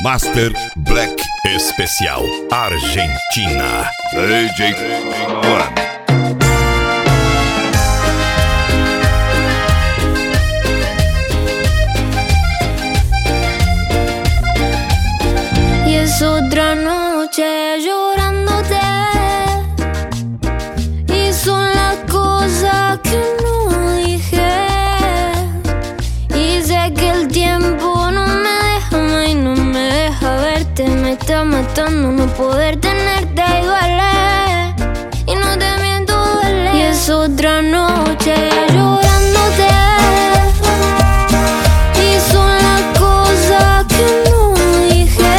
Master Black Especial Argentina. DJ Juan. Y es otra noche llorándote, y son las cosas que no dije. Y sé que el tiempo no me deja y no me deja verte. Me está matando no poder tenerte y duele. Y no te miento, duele. Y es otra noche llorándote, y son las cosas que no dije.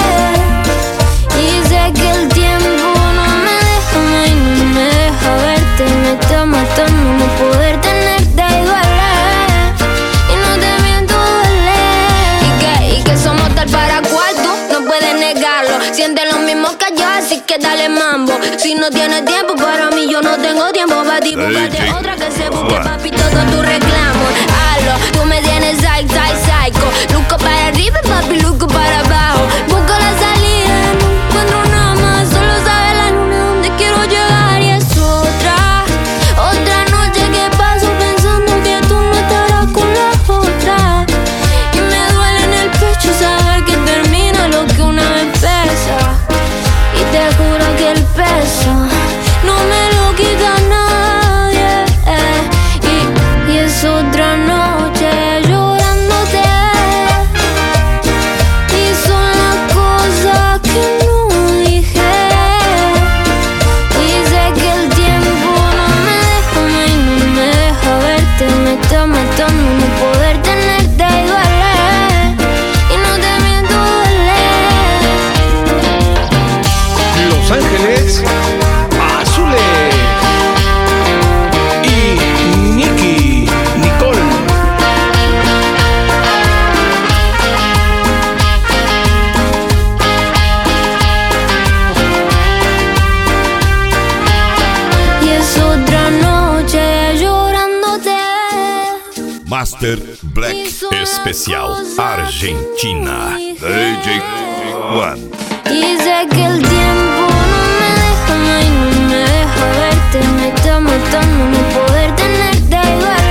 Y sé que el tiempo no me deja y no me deja verte. Me está matando no poder tenerte y duele. Y no te miento, duele. Y que somos tal para cual, tú no puedes negarlo. Siente lo mismo que yo, así que dale mambo. Si no tienes tiempo para mí, yo no tengo tiempo para ti. Búscate otra que se busque, papi, todo tu reclamo. Hazlo, tú me tienes psycho. Luco para arriba, papi, luco para abajo. Busco la salida, no encuentro nada más. Solo sabe la luna donde quiero llegar. Y es otra noche que paso pensando que tú no estarás con la otra. Y me duele en el pecho saber que termina lo que una vez empieza. Y te juro que el peso no me lo quita nadie. Y es otra noche llorándote, y son las cosas que no dije. Y sé que el tiempo no me deja y no me deja verte. Me está matando no poder tenerte y duele. Y no te miento, duele. Los Ángeles Azules y Nicole. Y es otra noche llorándote. Master Black Especial Argentina. DJ Juan. Y sé que el tiempo no me deja y no me deja verte. Me está matando no poder tenerte y duele.